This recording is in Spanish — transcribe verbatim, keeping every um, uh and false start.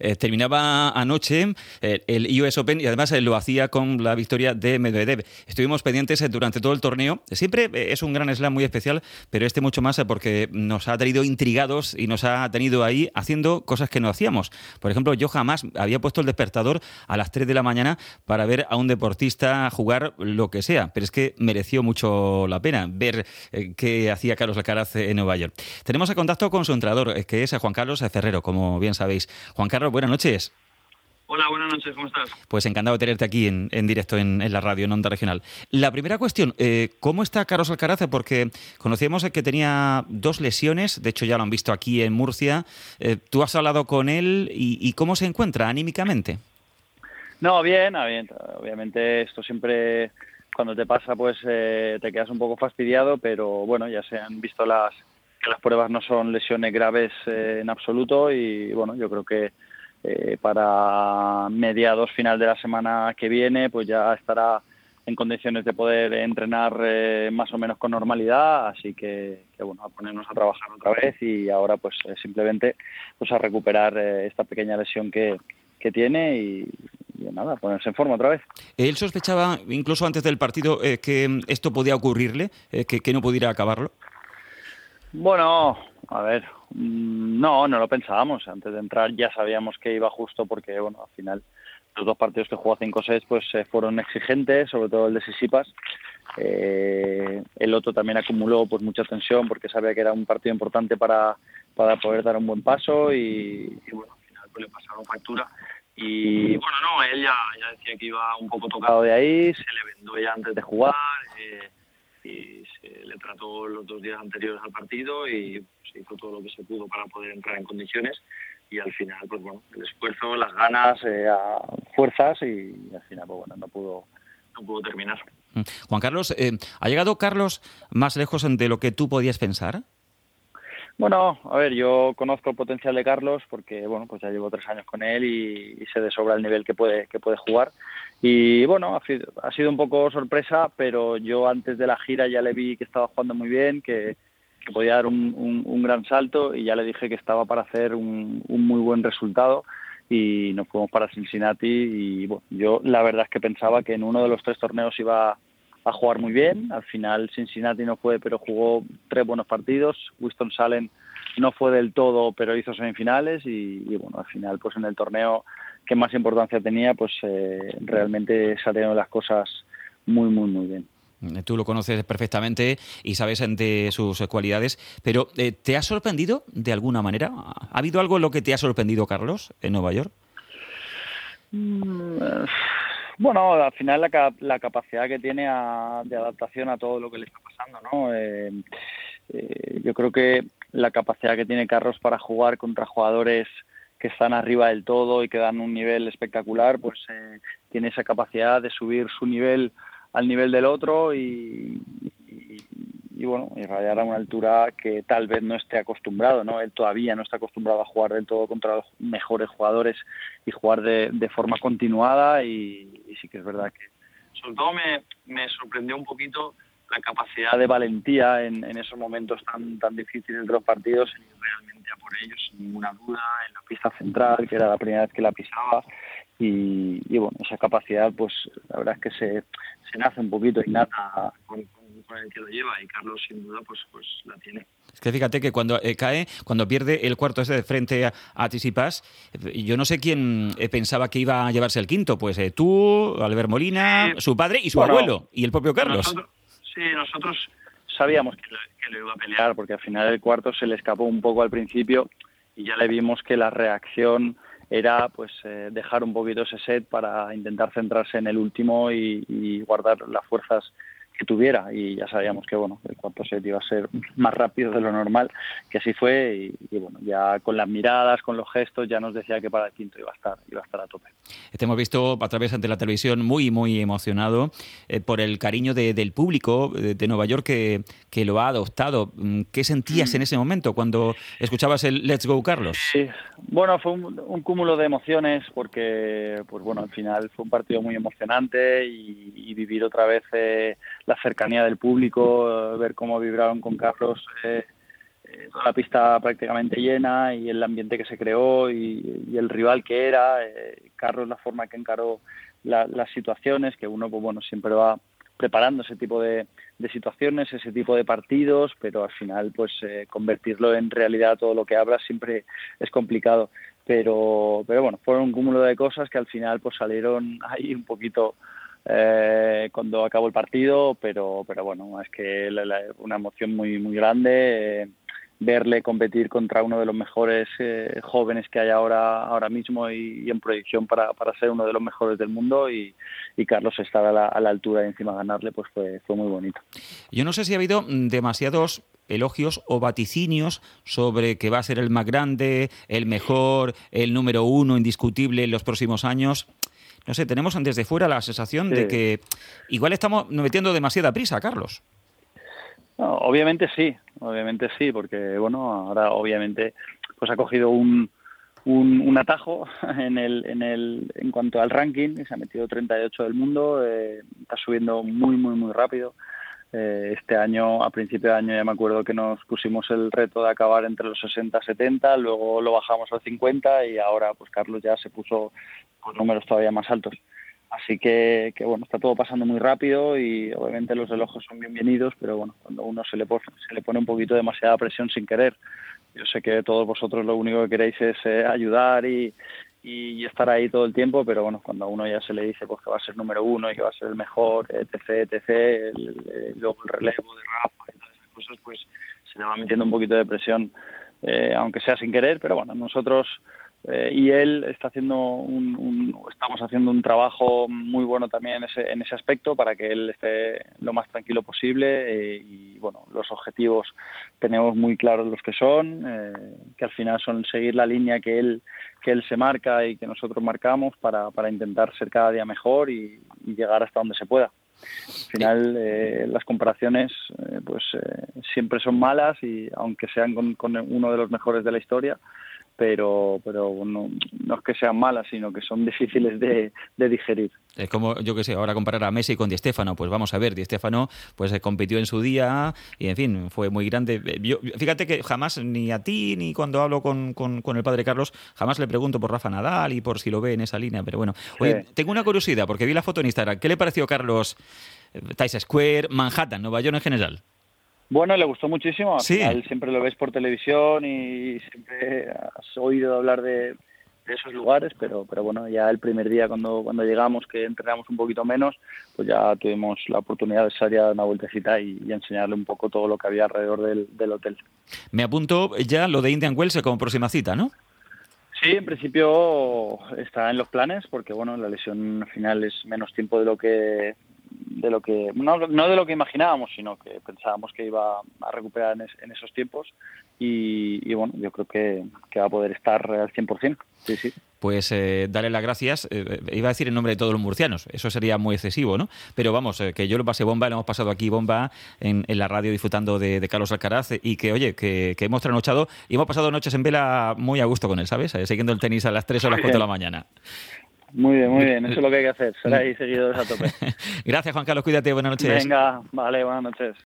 Eh, terminaba anoche eh, el U S Open y además eh, lo hacía con la victoria de Medvedev. Estuvimos pendientes eh, durante todo el torneo. Siempre eh, es un gran slam muy especial, pero este mucho más eh, porque nos ha tenido intrigados y nos ha tenido ahí haciendo cosas que no hacíamos. Por ejemplo, yo jamás había puesto el despertador a las tres de la mañana para ver a un deportista jugar lo que sea, pero es que mereció mucho la pena ver eh, qué hacía Carlos Alcaraz en Nueva York. Tenemos el contacto con su entrenador, eh, que es Juan Carlos Ferrero, como bien sabéis. Juan Carlos, buenas noches. Hola, buenas noches, ¿cómo estás? Pues encantado de tenerte aquí en, en directo en, en la radio, en Onda Regional. La primera cuestión, eh, ¿cómo está Carlos Alcaraz? Porque conocíamos que tenía dos lesiones, de hecho ya lo han visto aquí en Murcia. Eh, ¿Tú has hablado con él y, y cómo se encuentra anímicamente? No, bien, bien, obviamente esto siempre, cuando te pasa, pues eh, te quedas un poco fastidiado, pero bueno, ya se han visto las que las pruebas no son lesiones graves eh, en absoluto y bueno, yo creo que eh, para mediados, final de la semana que viene, pues ya estará en condiciones de poder entrenar eh, más o menos con normalidad, así que, que bueno, a ponernos a trabajar otra vez y ahora pues eh, simplemente pues a recuperar eh, esta pequeña lesión que, que tiene y, y nada, ponerse en forma otra vez. ¿Él sospechaba incluso antes del partido eh, que esto podía ocurrirle, eh, que, que no pudiera acabarlo? Bueno, a ver, no, no lo pensábamos. Antes de entrar ya sabíamos que iba justo porque, bueno, al final los dos partidos que jugó a cinco sets pues eh, fueron exigentes, sobre todo el de Tsitsipas. Eh, el otro también acumuló pues mucha tensión porque sabía que era un partido importante para, para poder dar un buen paso y, y bueno, al final pues le pasaron factura. Y bueno, no, él ya, ya decía que iba un poco tocado de ahí, se le vendó ya antes de jugar eh, y se le trató los dos días anteriores al partido y se hizo todo lo que se pudo para poder entrar en condiciones y al final, pues bueno, el esfuerzo, las ganas, eh, fuerzas y al final, pues bueno, no pudo, no pudo terminar. Juan Carlos, eh, ¿ha llegado Carlos más lejos de lo que tú podías pensar? Bueno, a ver, yo conozco el potencial de Carlos porque, bueno, pues ya llevo tres años con él y, y sé de sobra el nivel que puede que puede jugar. Y bueno, ha sido, ha sido un poco sorpresa, pero yo antes de la gira ya le vi que estaba jugando muy bien, que, que podía dar un, un, un gran salto y ya le dije que estaba para hacer un, un muy buen resultado y nos fuimos para Cincinnati y bueno, yo la verdad es que pensaba que en uno de los tres torneos iba a jugar muy bien. Al final Cincinnati no fue, pero jugó tres buenos partidos. Winston-Salem no fue del todo, pero hizo semifinales y, y bueno, al final pues en el torneo que más importancia tenía, pues eh, realmente salieron las cosas muy, muy, muy bien. Tú lo conoces perfectamente y sabes de sus cualidades, pero eh, ¿te ha sorprendido de alguna manera? ¿Ha habido algo en lo que te ha sorprendido, Carlos, en Nueva York? Mm, Bueno, al final la, la capacidad que tiene a, de adaptación a todo lo que le está pasando, ¿no? Eh, eh, yo creo que la capacidad que tiene Carlos para jugar contra jugadores que están arriba del todo y que dan un nivel espectacular, pues eh, tiene esa capacidad de subir su nivel al nivel del otro y, y, y bueno, y rayar a una altura que tal vez no esté acostumbrado, ¿no? Él todavía no está acostumbrado a jugar del todo contra los mejores jugadores y jugar de, de forma continuada y, y sí que es verdad que sobre todo me, me sorprendió un poquito la capacidad de valentía en, en esos momentos tan tan difíciles de los partidos y realmente a por ellos sin ninguna duda en la pista central, que era la primera vez que la pisaba y, y bueno, esa capacidad pues la verdad es que se, se nace un poquito innata con, con, con el que lo lleva y Carlos sin duda pues pues la tiene. Es que fíjate que cuando eh, cae, cuando pierde el cuarto ese de frente a, a Tsitsipas, eh, yo no sé quién eh, pensaba que iba a llevarse el quinto, pues eh, tú, Albert Molina, sí, su padre y su bueno, abuelo, y el propio Carlos. Nosotros, sí, nosotros sabíamos que lo, que lo iba a pelear, porque al final el cuarto se le escapó un poco al principio y ya le vimos que la reacción era pues eh, dejar un poquito ese set para intentar centrarse en el último y, y guardar las fuerzas que tuviera y ya sabíamos que bueno el cuarto set iba a ser más rápido de lo normal, que así fue y, y bueno, ya con las miradas, con los gestos ya nos decía que para el quinto iba a estar iba a estar a tope. Te hemos visto a través de la televisión muy muy emocionado eh, por el cariño de, del público de, de Nueva York que, que lo ha adoptado. ¿Qué sentías en ese momento cuando escuchabas el Let's Go Carlos? Sí, bueno, fue un, un cúmulo de emociones porque pues bueno, al final fue un partido muy emocionante y, y vivir otra vez eh, la cercanía del público, ver cómo vibraron con Carlos, eh, eh, toda la pista prácticamente llena y el ambiente que se creó y, y el rival que era, eh, Carlos la forma que encaró la, las situaciones, que uno pues bueno siempre va preparando ese tipo de, de situaciones, ese tipo de partidos, pero al final pues eh, convertirlo en realidad todo lo que hablas siempre es complicado. Pero, pero bueno, fueron un cúmulo de cosas que al final pues salieron ahí un poquito eh, cuando acabó el partido, pero, pero bueno, es que la, la, una emoción muy, muy grande. Eh, verle competir contra uno de los mejores eh, jóvenes que hay ahora ahora mismo y, y en proyección para, para ser uno de los mejores del mundo y, y Carlos estar a la, a la altura y encima ganarle, pues fue, fue muy bonito. Yo no sé si ha habido demasiados elogios o vaticinios sobre que va a ser el más grande, el mejor, el número uno indiscutible en los próximos años. No sé, tenemos desde fuera la sensación sí. de que igual estamos metiendo demasiada prisa, Carlos. No, obviamente sí, obviamente sí, porque bueno, ahora obviamente pues ha cogido un, un, un atajo en el, en el, en cuanto al ranking, se ha metido treinta y ocho del mundo, eh, está subiendo muy muy muy rápido. Eh, este año, a principio de año ya me acuerdo que nos pusimos el reto de acabar entre los sesenta y setenta, luego lo bajamos al cincuenta y ahora pues Carlos ya se puso con números todavía más altos. Así que, que, bueno, está todo pasando muy rápido y obviamente los elogios son bienvenidos, pero bueno, cuando uno se le pone, se le pone un poquito demasiada presión sin querer. Yo sé que todos vosotros lo único que queréis es eh, ayudar y, y estar ahí todo el tiempo, pero bueno, cuando a uno ya se le dice pues que va a ser número uno y que va a ser el mejor, etc, etc, el, el, luego el relevo de Rafa y todas esas cosas, pues se le va metiendo un poquito de presión, eh, aunque sea sin querer, pero bueno, nosotros... Eh, y él está haciendo un, un, estamos haciendo un trabajo muy bueno también en ese, en ese aspecto para que él esté lo más tranquilo posible eh, y bueno, los objetivos tenemos muy claros los que son, eh, que al final son seguir la línea que él que él se marca y que nosotros marcamos para, para intentar ser cada día mejor y, y llegar hasta donde se pueda. Al final eh, las comparaciones eh, pues eh, siempre son malas y aunque sean con, con uno de los mejores de la historia, pero pero no, no es que sean malas, sino que son difíciles de, de digerir. Es como, yo qué sé, ahora comparar a Messi con Di Stéfano, pues vamos a ver, Di Stéfano pues compitió en su día y en fin, fue muy grande. Yo, fíjate que jamás, ni a ti, ni cuando hablo con, con, con el padre Carlos, jamás le pregunto por Rafa Nadal y por si lo ve en esa línea, pero bueno. Oye, sí. Tengo una curiosidad, porque vi la foto en Instagram. ¿Qué le pareció, Carlos, Times Square, Manhattan, Nueva York en general? Bueno, le gustó muchísimo. Al sí. final siempre lo ves por televisión y siempre has oído hablar de, de esos lugares, pero pero bueno, ya el primer día cuando cuando llegamos, que entrenamos un poquito menos, pues ya tuvimos la oportunidad de salir a dar una vueltecita y, y enseñarle un poco todo lo que había alrededor del, del hotel. Me apunto ya lo de Indian Wells como próxima cita, ¿no? Sí, en principio está en los planes, porque bueno, la lesión al final es menos tiempo de lo que... de lo que no, no de lo que imaginábamos, sino que pensábamos que iba a recuperar en, es, en esos tiempos y, y bueno, yo creo que, que va a poder estar al cien por ciento. Sí, sí. Pues eh, darle las gracias, eh, iba a decir en nombre de todos los murcianos, eso sería muy excesivo, ¿no? Pero vamos, eh, que yo lo pasé bomba, lo hemos pasado aquí bomba en, en la radio disfrutando de, de Carlos Alcaraz y que, oye, que, que hemos trasnochado y hemos pasado noches en vela muy a gusto con él, ¿sabes? Eh, siguiendo el tenis a las tres o a las cuatro de la mañana. Muy bien, muy bien, eso es lo que hay que hacer, ser ahí seguidores a tope. Gracias, Juan Carlos, cuídate, buenas noches. Venga, vale, buenas noches.